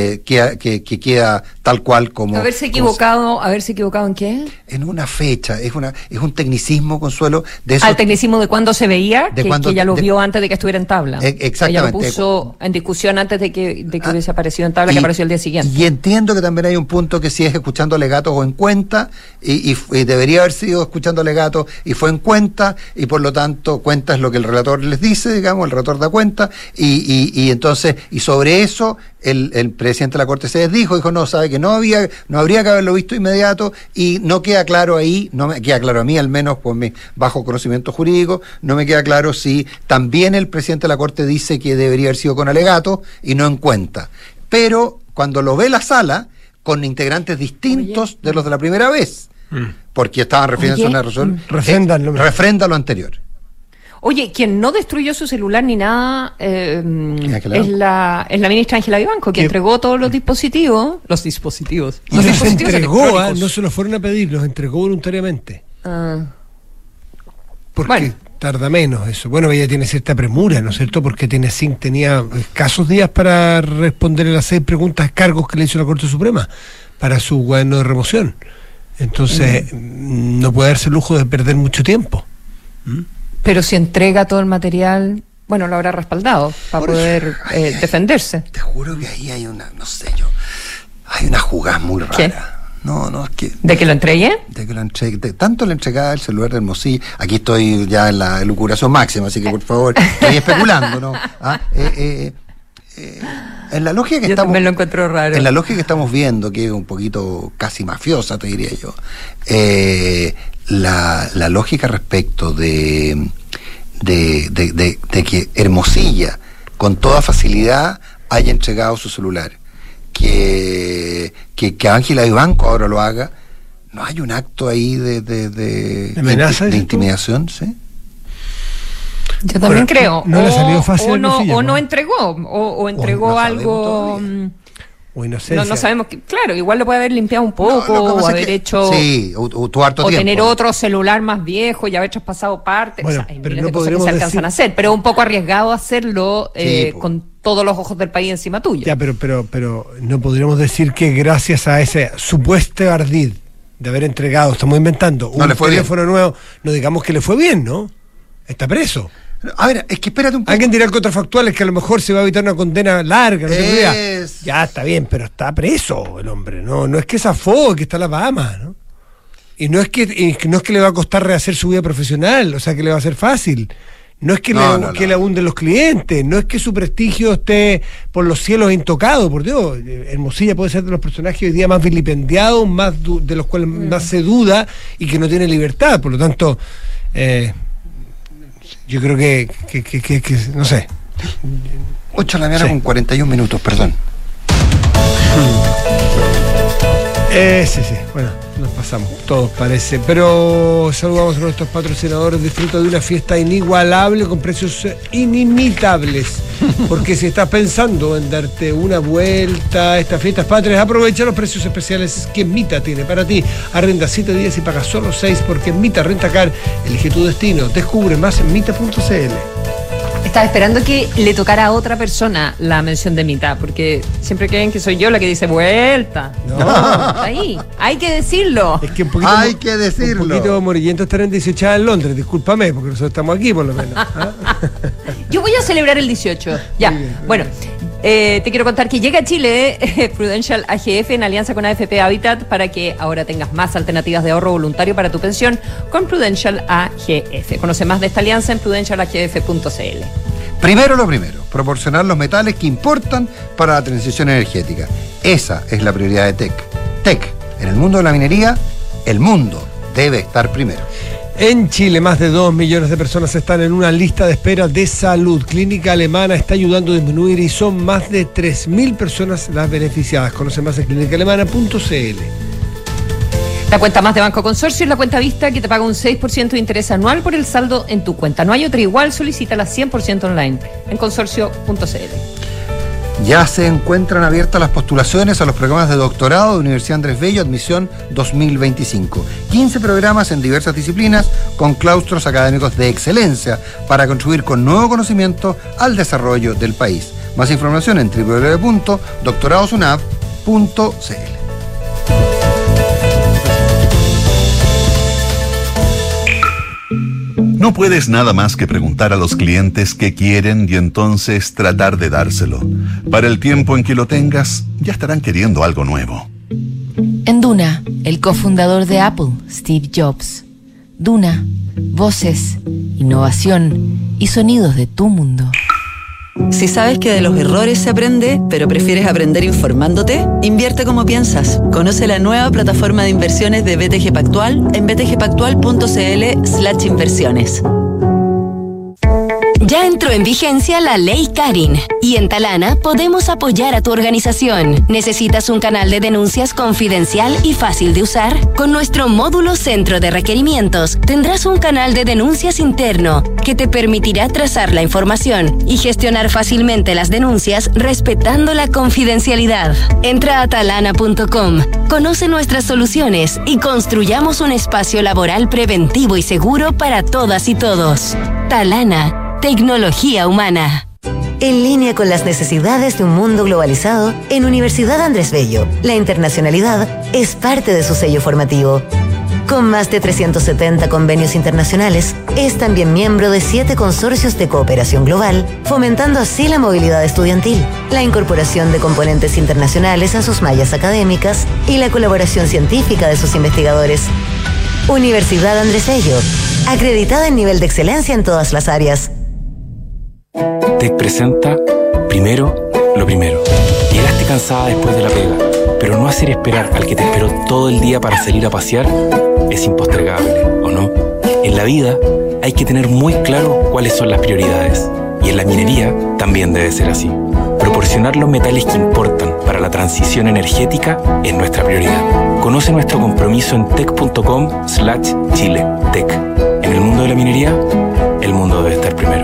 queda tal cual como... ¿Haberse equivocado en qué? En una fecha, es un tecnicismo, Consuelo, de eso. ¿Al tecnicismo de cuándo se veía? Que ella lo vio antes de que estuviera en tabla. Exactamente. Ella lo puso en discusión antes de que hubiese aparecido en tabla, que apareció el día siguiente. Y entiendo que también hay un punto que si es escuchando alegatos o en cuenta, y debería haber sido escuchando alegatos y fue en cuenta, y por lo tanto cuenta es lo que el relator les dice, digamos, el relator da cuenta, y entonces, y sobre eso el presidente de la Corte se dijo no, sabe que no habría que haberlo visto inmediato, y no queda claro ahí, no me queda claro a mí, al menos por mi bajo conocimiento jurídico, no me queda claro si también el presidente de la Corte dice que debería haber sido con alegato y no en cuenta. Pero cuando lo ve la sala, con integrantes distintos de los de la primera vez, porque estaban refiriéndose a una resolución, refrenda lo anterior. Oye, quien no destruyó su celular ni nada es la ministra Ángela Vivanco, que entregó todos los dispositivos. Los dispositivos. Y los entregó, no se los fueron a pedir, los entregó voluntariamente. Porque tarda menos eso. Bueno, ella tiene cierta premura, ¿no es cierto? Porque tenía escasos días para responder a las 6 preguntas, cargos que le hizo la Corte Suprema para su gobierno de remoción. Entonces, no puede darse el lujo de perder mucho tiempo. Pero si entrega todo el material, bueno, lo habrá respaldado para poder defenderse. Te juro que ahí hay hay una jugada muy rara. ¿Qué? No, es que... ¿De que lo entregué? De que lo entregué. Tanto le entregaba el celular de Hermosilla. Aquí estoy ya en la elucubración máxima, así que por favor, estoy especulando, ¿no? En la lógica que yo estamos... también lo encuentro raro. En la lógica que estamos viendo, que es un poquito casi mafiosa, te diría yo, la lógica respecto de que Hermosilla, con toda facilidad, haya entregado su celular, que Ángela Vivanco ahora lo haga, ¿no hay un acto ahí de amenaza, de intimidación? ¿Sí? Yo también creo. No le salió fácil o no entregó, o entregó no algo. O inocencia. No sabemos. Claro, igual lo puede haber limpiado un poco, o haber hecho. Sí, o tu harto o tiempo. tener otro celular más viejo y haber traspasado parte. Bueno, hay pero miles no de cosas que se alcanzan a hacer, pero es un poco arriesgado hacerlo con todos los ojos del país encima tuyo. Ya, pero no podríamos decir que gracias a ese supuesto ardid de haber entregado, estamos inventando, un teléfono nuevo, no digamos que le fue bien, ¿no? Está preso. A ver, es que espérate un poco. Alguien dirá el contrafactual, es que a lo mejor se va a evitar una condena larga, no ya está bien, pero está preso el hombre, no es que zafó, que está en las Bahamas, ¿no? Y no es que le va a costar rehacer su vida profesional, o sea que le va a ser fácil. No es que le abunden los clientes, no es que su prestigio esté por los cielos intocado, por Dios. Hermosilla puede ser de los personajes hoy día más vilipendiados, de los cuales más se duda y que no tiene libertad, por lo tanto, yo creo que no sé. 8 de la mañana con 41 minutos, perdón. Sí, bueno, nos pasamos, todos parece. Pero saludamos a nuestros patrocinadores. Disfruta de una fiesta inigualable con precios inimitables. Porque si estás pensando en darte una vuelta a estas fiestas patrias, aprovecha los precios especiales que Mita tiene para ti. Arrenda 7 días y paga solo 6 porque Mita Rentacar elige tu destino. Descubre más en mita.cl. Estaba esperando que le tocara a otra persona la mención de Mita, porque siempre creen que soy yo la que dice vuelta. No, ahí, hay que decirlo. Es que un poquito amarillento estar en 18 en Londres, discúlpame, porque nosotros estamos aquí por lo menos. Yo voy a celebrar el 18. Ya, bien, bueno. Te quiero contar que llega a Chile Prudential AGF en alianza con AFP Habitat para que ahora tengas más alternativas de ahorro voluntario para tu pensión con Prudential AGF. Conoce más de esta alianza en prudentialagf.cl. Primero lo primero, proporcionar los metales que importan para la transición energética. Esa es la prioridad de TEC. TEC, en el mundo de la minería, el mundo debe estar primero. En Chile, más de 2 millones de personas están en una lista de espera de salud. Clínica Alemana está ayudando a disminuir y son más de 3.000 personas las beneficiadas. Conoce más en clínicaalemana.cl. La cuenta más de Banco Consorcio es la cuenta Vista, que te paga un 6% de interés anual por el saldo en tu cuenta. No hay otra igual, solicítala 100% online en consorcio.cl. Ya se encuentran abiertas las postulaciones a los programas de doctorado de Universidad Andrés Bello, admisión 2025. 15 programas en diversas disciplinas con claustros académicos de excelencia para contribuir con nuevo conocimiento al desarrollo del país. Más información en www.doctoradosunab.cl. No puedes nada más que preguntar a los clientes qué quieren y entonces tratar de dárselo. Para el tiempo en que lo tengas, ya estarán queriendo algo nuevo. En Duna, el cofundador de Apple, Steve Jobs. Duna, voces, innovación y sonidos de tu mundo. Si sabes que de los errores se aprende, pero prefieres aprender informándote, invierte como piensas. Conoce la nueva plataforma de inversiones de BTG Pactual en btgpactual.cl/inversiones. Ya entró en vigencia la Ley Karin y en Talana podemos apoyar a tu organización. ¿Necesitas un canal de denuncias confidencial y fácil de usar? Con nuestro módulo Centro de Requerimientos tendrás un canal de denuncias interno que te permitirá trazar la información y gestionar fácilmente las denuncias respetando la confidencialidad. Entra a talana.com, conoce nuestras soluciones y construyamos un espacio laboral preventivo y seguro para todas y todos. Talana. Tecnología humana. En línea con las necesidades de un mundo globalizado, en Universidad Andrés Bello, la internacionalidad es parte de su sello formativo. Con más de 370 convenios internacionales, es también miembro de 7 consorcios de cooperación global, fomentando así la movilidad estudiantil, la incorporación de componentes internacionales a sus mallas académicas y la colaboración científica de sus investigadores. Universidad Andrés Bello, acreditada en nivel de excelencia en todas las áreas. TEC presenta Primero, lo primero. Llegaste cansada después de la pega, pero no hacer esperar al que te esperó todo el día para salir a pasear es impostergable, ¿o no? En la vida hay que tener muy claro cuáles son las prioridades, y en la minería también debe ser así. Proporcionar los metales que importan para la transición energética es nuestra prioridad. Conoce nuestro compromiso en tec.com/Chile. TEC. En el mundo de la minería, el mundo debe estar primero.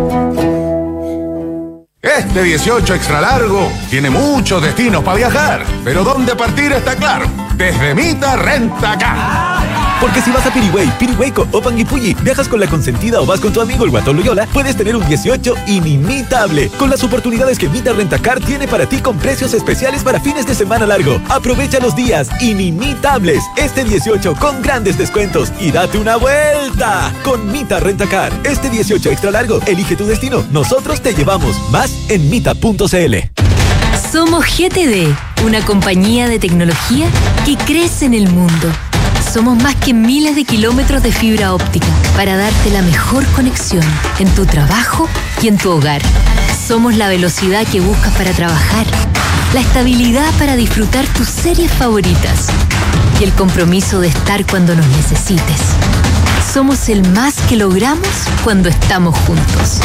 Este 18 extra largo tiene muchos destinos para viajar, pero ¿dónde partir está claro? Desde Mita Rentacar. Porque si vas a Pirihuey, Pirihueco o Panguipulli, viajas con la consentida o vas con tu amigo el Guatón Loyola, puedes tener un 18 inimitable, con las oportunidades que Mita Rentacar tiene para ti con precios especiales para fines de semana largo. Aprovecha los días inimitables este 18 con grandes descuentos y date una vuelta con Mita Rentacar. Este 18 extra largo, elige tu destino, nosotros te llevamos. Más en mita.cl. Somos GTD, una compañía de tecnología que crece en el mundo. Somos más que miles de kilómetros de fibra óptica para darte la mejor conexión en tu trabajo y en tu hogar. Somos la velocidad que buscas para trabajar, la estabilidad para disfrutar tus series favoritas y el compromiso de estar cuando nos necesites. Somos el más que logramos cuando estamos juntos.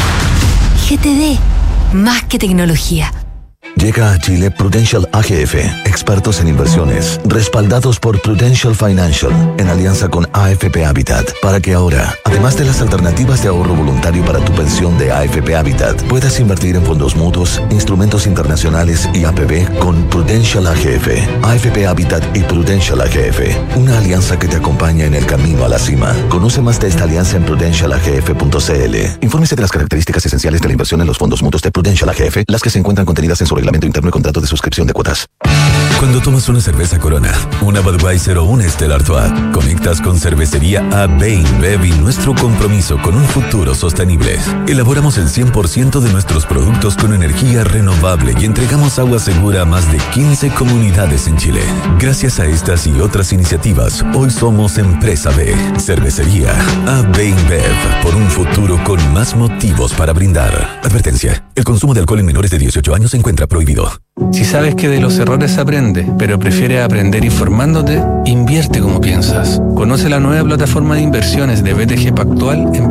GTD, más que tecnología. Llega a Chile Prudential AGF, expertos en inversiones, respaldados por Prudential Financial, en alianza con AFP Habitat, para que ahora, además de las alternativas de ahorro voluntario para tu pensión de AFP Habitat, puedas invertir en fondos mutuos, instrumentos internacionales y APB con Prudential AGF, AFP Habitat y Prudential AGF, una alianza que te acompaña en el camino a la cima. Conoce más de esta alianza en prudentialagf.cl. Infórmese de las características esenciales de la inversión en los fondos mutuos de Prudential AGF, las que se encuentran contenidas en su reglamento interno y contrato de suscripción de cuotas. Cuando tomas una cerveza Corona, una Budweiser o una Stella Artois, conectas con Cervecería AB InBev y nuestro compromiso con un futuro sostenible. Elaboramos el 100% de nuestros productos con energía renovable y entregamos agua segura a más de 15 comunidades en Chile. Gracias a estas y otras iniciativas, hoy somos Empresa B. Cervecería AB InBev, por un futuro con más motivos para brindar. Advertencia: el consumo de alcohol en menores de 18 años se encuentra prohibido. Si sabes que de los errores se aprende, pero prefieres aprender informándote, invierte como piensas. Conoce la nueva plataforma de inversiones de BTG Pactual en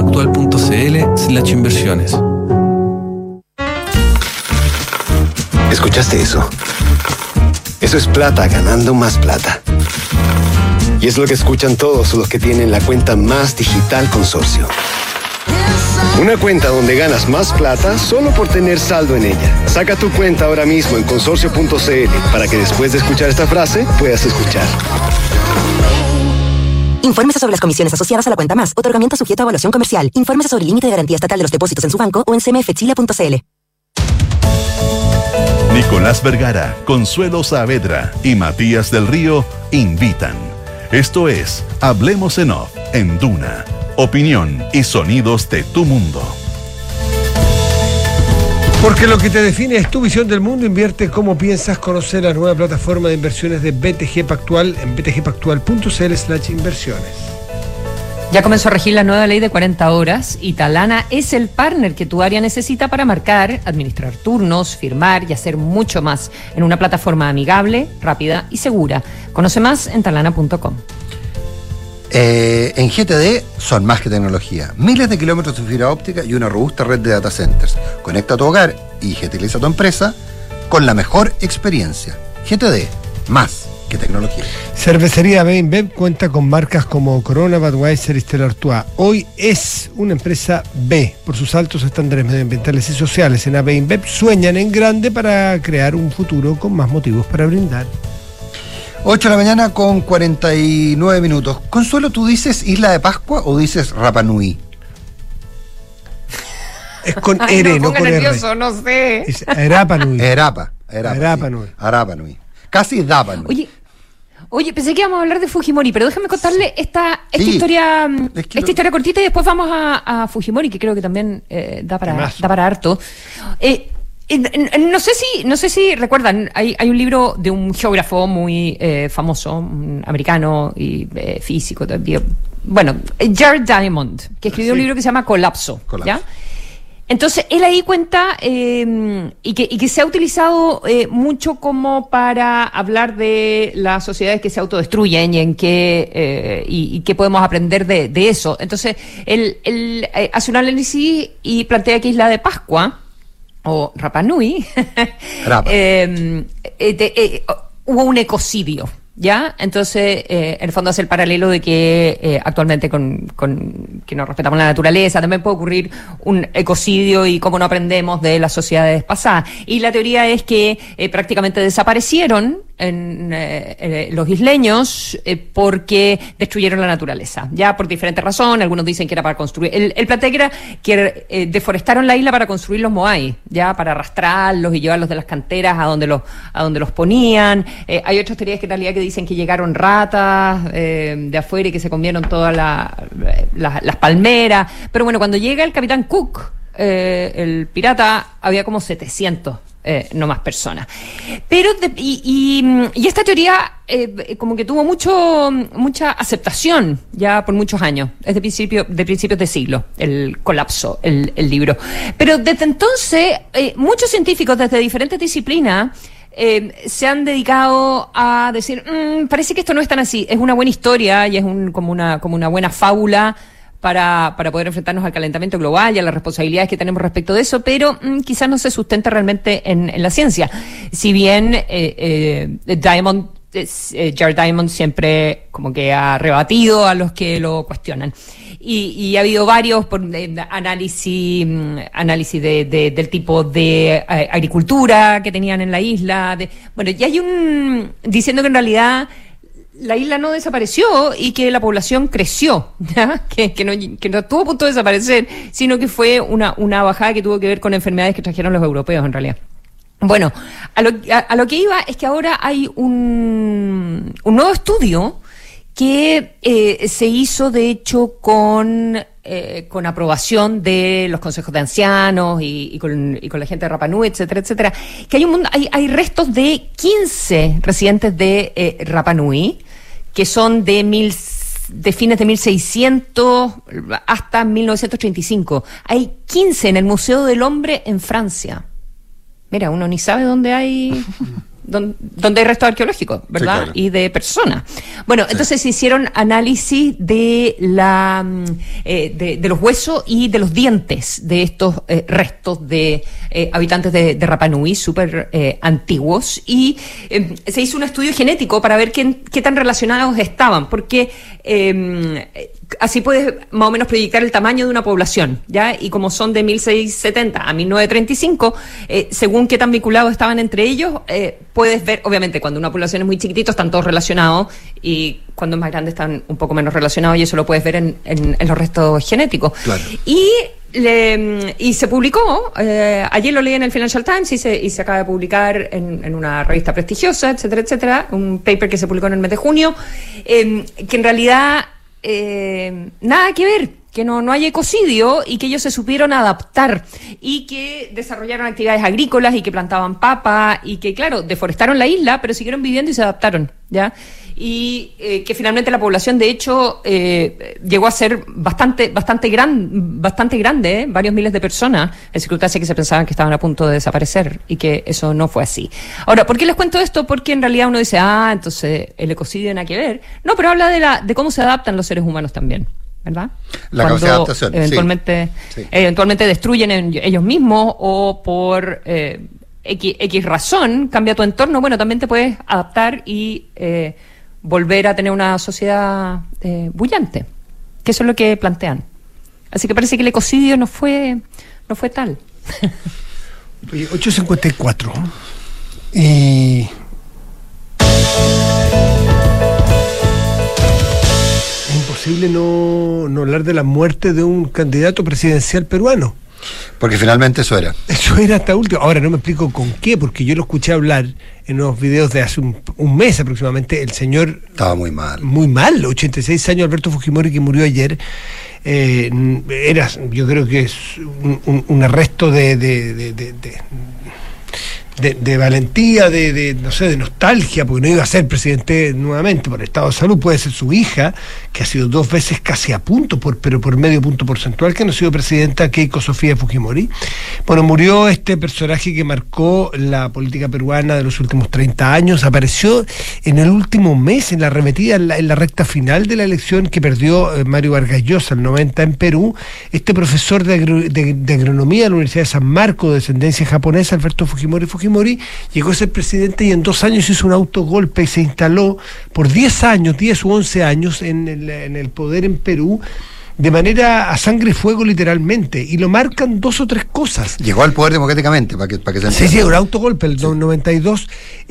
btgpactual.cl/inversiones. ¿Escuchaste eso? Eso es plata ganando más plata. Y es lo que escuchan todos los que tienen la cuenta Más Digital Consorcio. Una cuenta donde ganas más plata solo por tener saldo en ella. Saca tu cuenta ahora mismo en consorcio.cl para que después de escuchar esta frase puedas escuchar. Infórmese sobre las comisiones asociadas a la cuenta Más. Otorgamiento sujeto a evaluación comercial. Infórmese sobre el límite de garantía estatal de los depósitos en su banco o en cmfchile.cl. Nicolás Vergara, Consuelo Saavedra y Matías del Río invitan. Esto es Hablemos en Off en Duna. Opinión y sonidos de tu mundo. Porque lo que te define es tu visión del mundo. Invierte como piensas. Conocer la nueva plataforma de inversiones de BTG Pactual en btgpactual.cl/inversiones. Ya comenzó a regir la nueva ley de 40 horas y Talana es el partner que tu área necesita para marcar, administrar turnos, firmar y hacer mucho más en una plataforma amigable, rápida y segura. Conoce más en talana.com. En GTD son más que tecnología. Miles de kilómetros de fibra óptica y una robusta red de data centers. Conecta tu hogar y digitaliza tu empresa con la mejor experiencia. GTD, más que tecnología. Cervecería B&B cuenta con marcas como Corona, Budweiser y Stella Artois. Hoy es una empresa B por sus altos estándares medioambientales y sociales. En B&B sueñan en grande para crear un futuro con más motivos para brindar. 8 de la mañana con 49 minutos. Consuelo, ¿tú dices Isla de Pascua o dices Rapa Nui? Es con R, no con nervioso, R. No sé. Es Rapa Nui. Rapa Nui. Casi Dapa Nui. Oye, pensé que íbamos a hablar de Fujimori, pero déjame contarle esta historia cortita y después vamos a Fujimori, que creo que también da para harto. No sé si recuerdan, hay un libro de un geógrafo muy famoso, un americano y físico también. Bueno, Jared Diamond, que escribió un libro que se llama Colapso. ¿Ya? Entonces, él ahí cuenta y que se ha utilizado mucho como para hablar de las sociedades que se autodestruyen y en qué podemos aprender de eso. Entonces, él hace un análisis y plantea que Isla de Pascua o Rapa Nui hubo un ecocidio. ¿Ya? Entonces, en el fondo hace el paralelo de que actualmente con que no respetamos la naturaleza, también puede ocurrir un ecocidio y cómo no aprendemos de las sociedades pasadas. Y la teoría es que prácticamente desaparecieron los isleños porque destruyeron la naturaleza, ya por diferentes razones. Algunos dicen que era para construir. El plantea que era que deforestaron la isla para construir los moai, ya para arrastrarlos y llevarlos de las canteras a donde los ponían. Hay otras teorías que en realidad que dicen que llegaron ratas de afuera y que se comieron todas las palmeras. Pero bueno, cuando llega el capitán Cook, el pirata, había como 700 no más personas. Pero y esta teoría como que tuvo mucha aceptación ya por muchos años. Es de principios de siglo, el colapso, el libro. Pero desde entonces, muchos científicos desde diferentes disciplinas se han dedicado a decir, parece que esto no es tan así, es una buena historia y es como una buena fábula para poder enfrentarnos al calentamiento global y a las responsabilidades que tenemos respecto de eso, pero quizás no se sustenta realmente en la ciencia. Si bien Jared Diamond siempre como que ha rebatido a los que lo cuestionan. Y ha habido varios análisis del tipo de agricultura que tenían en la isla. Y hay diciendo que en realidad la isla no desapareció y que la población creció, ¿ya? Que no estuvo a punto de desaparecer, sino que fue una bajada que tuvo que ver con enfermedades que trajeron los europeos en realidad. Bueno, a lo que iba es que ahora hay un nuevo estudio que se hizo de hecho con aprobación de los consejos de ancianos y con la gente de Rapa Nui, etcétera, etcétera, que hay restos de 15 residentes de Rapa Nui que son de fines de 1600 hasta 1935. Hay 15 en el Museo del Hombre en Francia. Mira, uno ni sabe dónde hay restos arqueológicos, ¿verdad? Sí, claro. Y de personas. Bueno, sí. Entonces se hicieron análisis de los huesos y de los dientes de estos restos de habitantes de Rapa Nui, súper antiguos, y se hizo un estudio genético para ver qué tan relacionados estaban, porque así puedes más o menos proyectar el tamaño de una población, ¿ya? Y como son de 1670 a 1935, según qué tan vinculados estaban entre ellos, puedes ver, obviamente, cuando una población es muy chiquitita están todos relacionados, y cuando es más grande están un poco menos relacionados, y eso lo puedes ver en los restos genéticos. Claro. Y se publicó, ayer lo leí en el Financial Times y se acaba de publicar en una revista prestigiosa, etcétera, etcétera, un paper que se publicó en el mes de junio, que en realidad nada que ver, que no hay ecocidio y que ellos se supieron adaptar y que desarrollaron actividades agrícolas y que plantaban papa y que, claro, deforestaron la isla, pero siguieron viviendo y se adaptaron, ¿ya? y que finalmente la población, de hecho, llegó a ser bastante grande, varios miles de personas, en circunstancias que se pensaban que estaban a punto de desaparecer, y que eso no fue así. Ahora, ¿por qué les cuento esto? Porque en realidad uno dice, entonces el ecocidio nada que ver. No, pero habla de cómo se adaptan los seres humanos también, ¿verdad? La capacidad de adaptación. Eventualmente destruyen ellos mismos, o por X razón cambia tu entorno, bueno, también te puedes adaptar y volver a tener una sociedad bullante, que eso es lo que plantean. Así que parece que el ecocidio no fue tal. 8:54 y es imposible no hablar de la muerte de un candidato presidencial peruano. Porque finalmente eso era. Eso era hasta último. Ahora no me explico con qué, porque yo lo escuché hablar en unos videos de hace un mes aproximadamente. El señor estaba muy mal. Muy mal, 86 años, Alberto Fujimori, que murió ayer. Yo creo que es un arresto de valentía, no sé, de nostalgia, porque no iba a ser presidente nuevamente por estado de salud. Puede ser su hija, que ha sido 2 veces casi a punto, pero por medio punto porcentual, que no ha sido presidenta, Keiko Sofía Fujimori. Bueno, murió este personaje que marcó la política peruana de los últimos 30 años. Apareció en el último mes, en la arremetida, en la recta final de la elección que perdió Mario Vargas Llosa, el 90 en Perú. Este profesor de agronomía de la Universidad de San Marcos, de descendencia japonesa, Alberto Fujimori, llegó a ser presidente y en 2 años hizo un autogolpe y se instaló por 10 u 11 años en el poder en Perú, de manera a sangre y fuego, literalmente, y lo marcan 2 o 3 cosas. Llegó al poder democráticamente, para que se entienda. Sí, un autogolpe, el 92,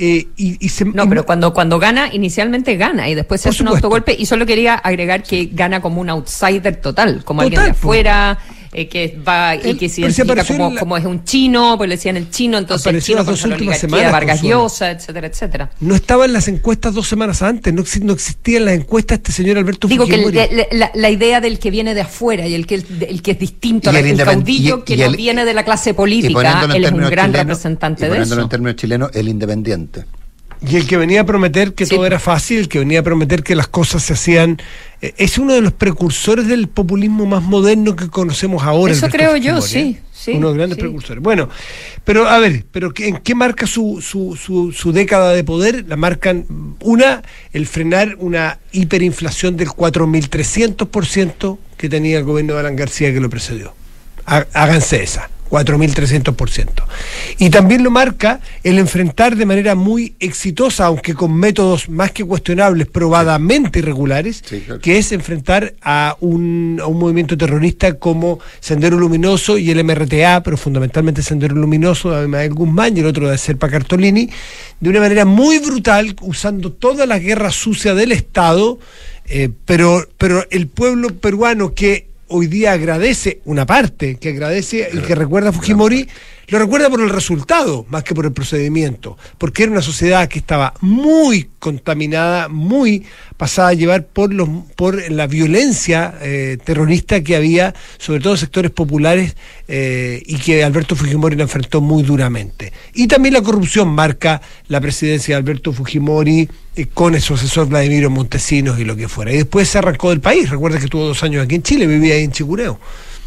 pero cuando gana, inicialmente gana, y después se hace un autogolpe, y solo quería agregar que gana como un outsider total, como alguien de afuera, que va y que se identifica como es un chino, pues le decían el chino, entonces el chino las 2 últimas semanas, Vargas Llosa, etcétera, etcétera. No estaba en las encuestas 2 semanas antes, no existía en las encuestas este señor Alberto Fujimori. Digo que la idea del que viene de afuera y el que es distinto, el caudillo que no viene de la clase política, él es un gran representante de eso. Poniéndolo en términos chilenos, el independiente. Y el que venía a prometer que todo era fácil, el que venía a prometer que las cosas se hacían... es uno de los precursores del populismo más moderno que conocemos ahora. Eso creo yo, sí. Uno de los grandes precursores. Bueno, pero a ver, ¿en qué marca su década de poder? La marcan, el frenar una hiperinflación del 4.300% que tenía el gobierno de Alan García, que lo precedió. Háganse esa. 4.300%. Y también lo marca el enfrentar de manera muy exitosa, aunque con métodos más que cuestionables, probadamente irregulares, que es enfrentar a un movimiento terrorista como Sendero Luminoso y el MRTA, pero fundamentalmente Sendero Luminoso, de Abimael Guzmán, y el otro de Serpa Cartolini, de una manera muy brutal, usando toda la guerra sucia del Estado, pero el pueblo peruano, que hoy día agradece, una parte que agradece y que recuerda a Fujimori, lo recuerda por el resultado más que por el procedimiento, porque era una sociedad que estaba muy contaminada, muy pasada a llevar por la violencia terrorista que había, sobre todo en sectores populares, y que Alberto Fujimori la enfrentó muy duramente. Y también la corrupción marca la presidencia de Alberto Fujimori, con su asesor Vladimiro Montesinos y lo que fuera. Y después se arrancó del país. Recuerda que estuvo 2 años aquí en Chile, vivía ahí en Chicureo.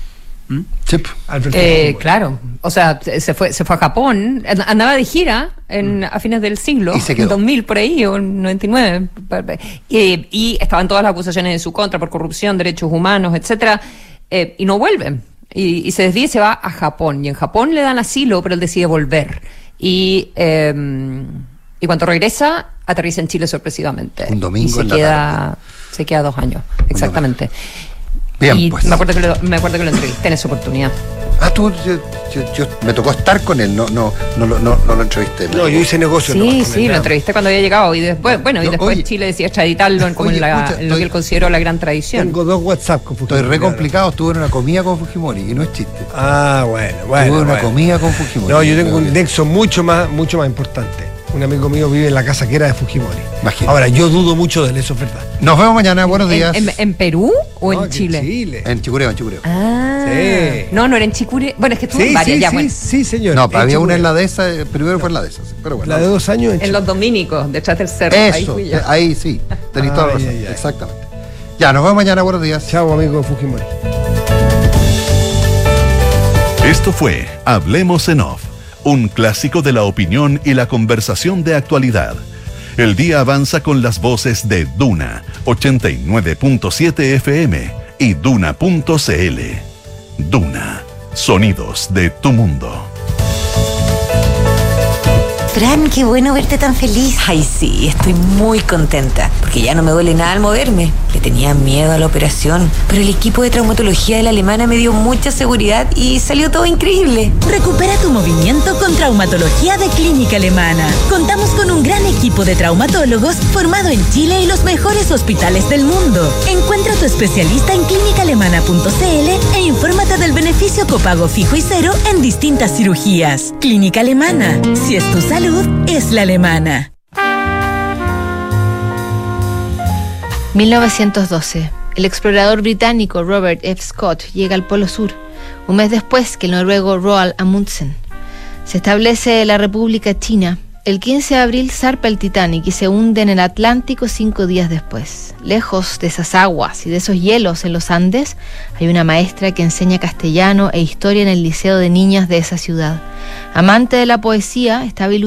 Claro, o sea, se fue a Japón, andaba de gira a fines del siglo, en 2000 por ahí, o en 99, y estaban todas las acusaciones en su contra por corrupción, derechos humanos, etcétera, y no vuelve, y se desvía y se va a Japón, y en Japón le dan asilo, pero él decide volver, y cuando regresa, aterriza en Chile sorpresivamente. Un domingo y se queda 2 años, exactamente. Bien, y pues. me acuerdo que lo entrevisté en esa oportunidad. Yo me tocó estar con él, no lo entrevisté. No, yo hice negocio. Sí, lo entrevisté cuando había llegado, y después, Chile decía extraditarlo como en lo que él consideró la gran tradición. Tengo 2 WhatsApp con Fujimori. Estoy re complicado, estuve en una comida con Fujimori, y no es chiste. Bueno. Tuve una comida con Fujimori. No, yo tengo un nexo mucho más importante. Un amigo mío vive en la casa que era de Fujimori. Imagínate. Ahora, yo dudo mucho de él, eso es verdad. Nos vemos mañana, buenos días. ¿En Perú ¿O en Chile? En Chicureo. Ah. Sí. No era en Chicureo. Bueno, es que estuvo en varias ya, bueno. Sí, señor. No, pero había una en la dehesa, primero fue en la dehesa, pero bueno. La de 2 años en los Dominicos, detrás del cerro. Eso, ahí sí, tenés toda la razón, exactamente. Ya, nos vemos mañana, buenos días. Chao, amigo Fujimori. Esto fue Hablemos en Off, un clásico de la opinión y la conversación de actualidad. El día avanza con las voces de Duna 89.7 FM y Duna.cl. Duna, sonidos de tu mundo. Fran, qué bueno verte tan feliz. Ay, sí, estoy muy contenta, porque ya no me duele nada al moverme. Le tenía miedo a la operación, pero el equipo de traumatología de la Alemana me dio mucha seguridad y salió todo increíble. Recupera tu movimiento con traumatología de Clínica Alemana. Contamos con un gran equipo de traumatólogos formado en Chile y los mejores hospitales del mundo. Encuentra a tu especialista en clínicaalemana.cl e infórmate del beneficio copago fijo y cero en distintas cirugías. Clínica Alemana, si es tu salud, es la alemana. 1912. El explorador británico Robert F. Scott llega al Polo Sur, un mes después que el noruego Roald Amundsen. Se establece la República China. El 15 de abril zarpa el Titanic y se hunde en el Atlántico 5 días después. Lejos de esas aguas y de esos hielos en los Andes, hay una maestra que enseña castellano e historia en el Liceo de Niñas de esa ciudad. Amante de la poesía, estaba ilusionada